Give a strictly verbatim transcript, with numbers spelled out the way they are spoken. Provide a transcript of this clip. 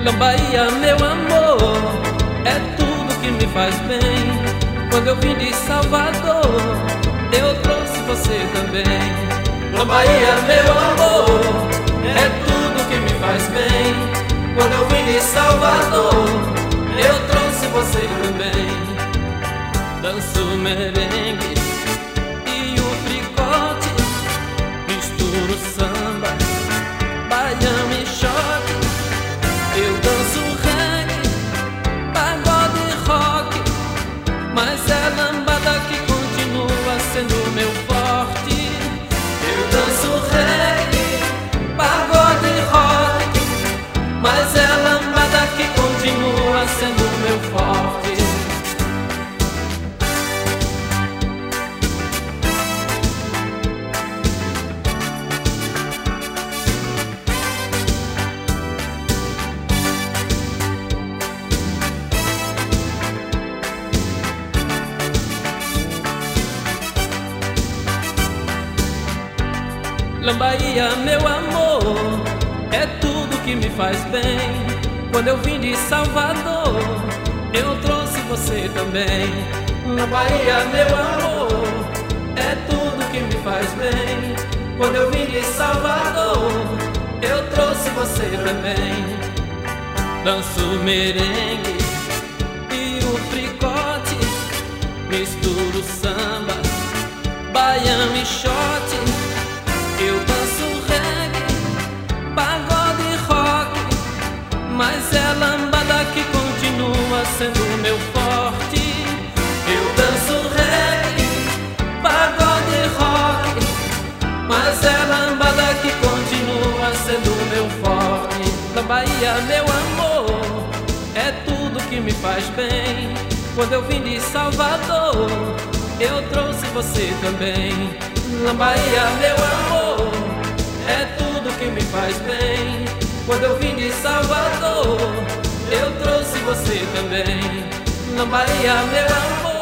Lambaia, meu amor, é tudo que me faz bem. Quando eu vim de Salvador, eu trouxe você também. Lambaia, meu amor, é tudo que me faz bem. Quando eu vim de Salvador, eu trouxe você também. Danço merengue e o fricote, misturo samba, baião e choque. Eu danço reggae, pagode e rock, mas é lambada que continua sendo meu forte. Eu danço reggae, pagode e rock, mas é lambada que continua sendo meu forte. Lambaia, meu amor, é tudo que me faz bem. Quando eu vim de Salvador, eu trouxe você também. Lambaia, meu amor, é tudo que me faz bem. Quando eu vim de Salvador, eu trouxe você também. Danço merengue e o fricote, misturo samba, baião e shot. Eu danço reggae, pagode e rock, mas é lambada que continua sendo meu forte. Eu danço reggae, pagode e rock, mas é lambada que continua sendo meu forte. Lambaia, meu amor, é tudo que me faz bem. Quando eu vim de Salvador, eu trouxe você também. Lambaia, meu amor, é tudo que me faz bem. Quando eu vim de Salvador, eu trouxe você também. Lambaia, meu amor.